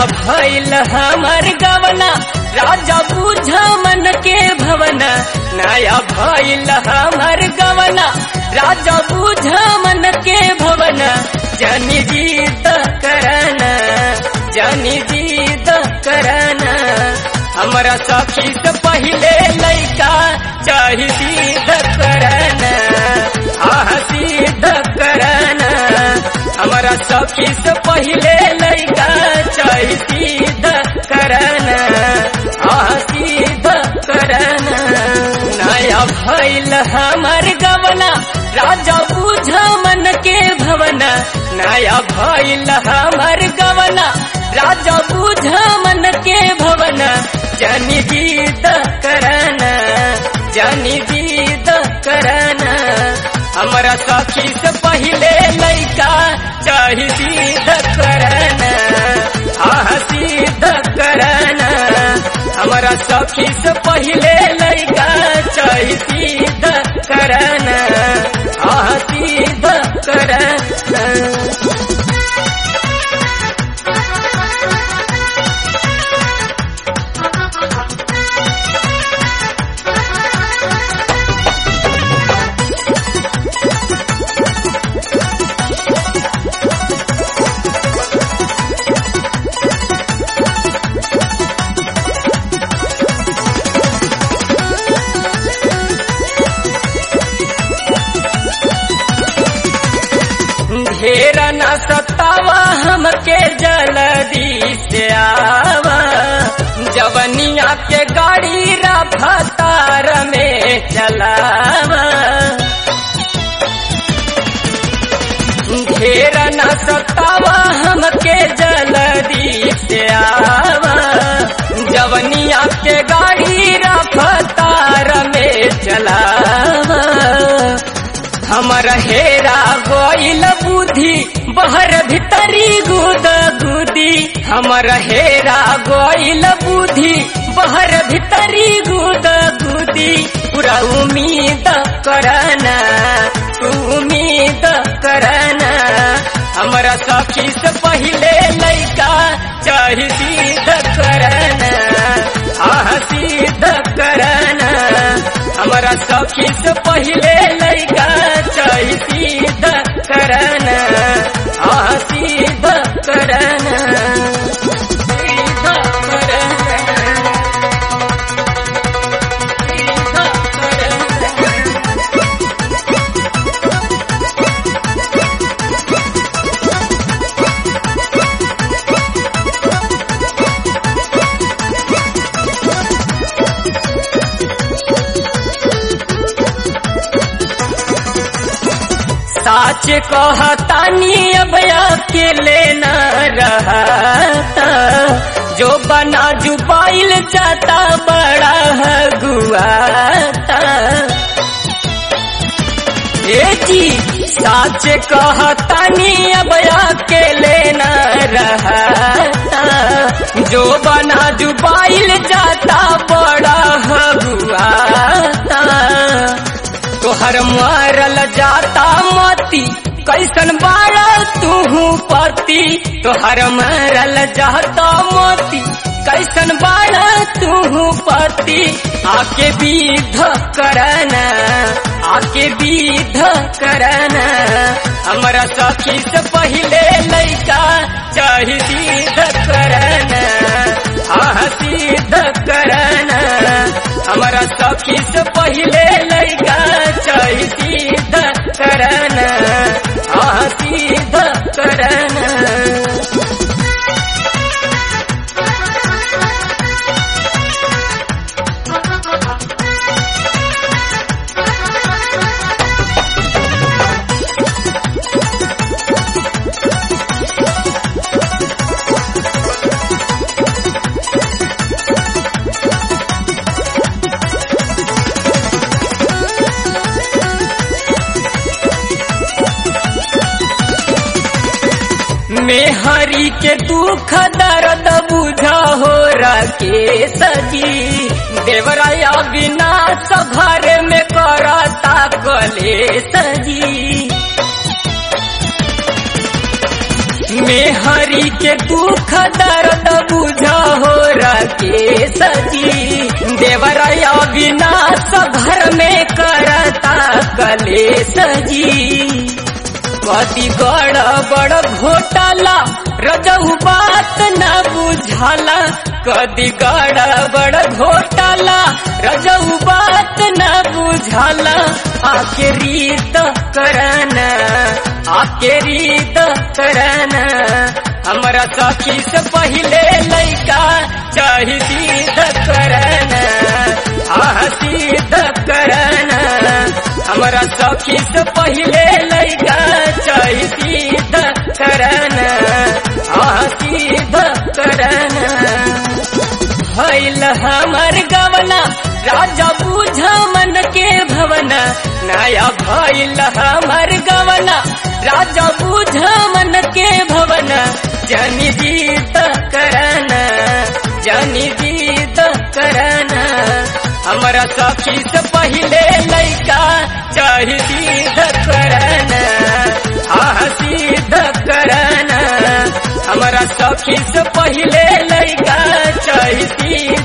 भइल हमर गवना राजा बुझा मन के भवना। नया भइल हमर गवना राजा बुझा मन के भवना। जानी जीत करना जानी जीत करना। हमरा सखी से पहले लइका चाही सीध करना सीध करना। हमरा सखी से पहले लइका चाही सीध करना सीध करना। नया भइल हमर गवना राजा बुझा मन के भवना। नया भइल हमर गवना राजा बुझा मन के भवना। जानी जीत करना जानी जीत करना। हमरा सखी से पहले लइका चाही सीध करना सीध करना। हमरा सखी से पहले लइका चाही सीध करना सीध करना। ढेर न सतावा हमके जल्दी से आवा। जवनिया के गाड़ी रफ्तार में चलावा। ढेर न सतावा हमके जल्दी से आवा। जवनिया के गाड़ी रफ्तार में चलावा। हमर हेरा गोइल बुद्धि बहर भीतरी गुद गुदी। हमर हेरा गोइल बुद्धि बहर भीतरी गुद गुदी। पूरा उम्मीद करना तू उम्मीद करना। हमरा सखी से पहले लइका चाही सीध करना सीध करना। हमरा सखी से पहले लइका चाही सीध करना सीध करना सीध करना साच कहतानी अब अकेले न रहता। जो बना जुबाइल जाता बड़ा गुआता। जी साच कहतानी अब अकेले न रहता। जो बना जुबाइल जाता बड़ा गुआता। तोहर मारल जाता मोती कैसन बाड़ा तू पति। तोहर मारल जाता मोती कैसन बाड़ा तू पति। आके विध करना आके विध करना। हमरा सखी से पहले लइका चाही सीध करना सीध करना। हमरा सखी से पहले लइका चाही सीध करना सीध करना। मेहरी के दुख दर्द बुझा हो रखे सजी। देवराया विनाश घर में करता कले सजी। मेहरी के दुख दर्द बुझा हो राकेश जी, देवराया विनाश घर में करता कलेश जी। कदी गड़बड़ घोटाला रजऊ बात न बुझाला, कदी गड़बड़ घोटाला रजऊ बात न बुझाला। आखिरी तो करना, आखिरी तो करना, हमारा सखी से पहले लइका चाहिए करना, सीधा करना, हमारा सखी से पहले लइका चाहिए सीधा करना, सीधा करना। भइल हमार गवना राजा बुझा मन के भवना, नया भइल हमार गवना राजा बुझा मन के भवना। जानी जीत करना, जानी जीत करना, हमारा सखी से पहले लइका चाहिए सीधा करना, सीधा करना, हमारा सखी से पहले लइका चाहिए।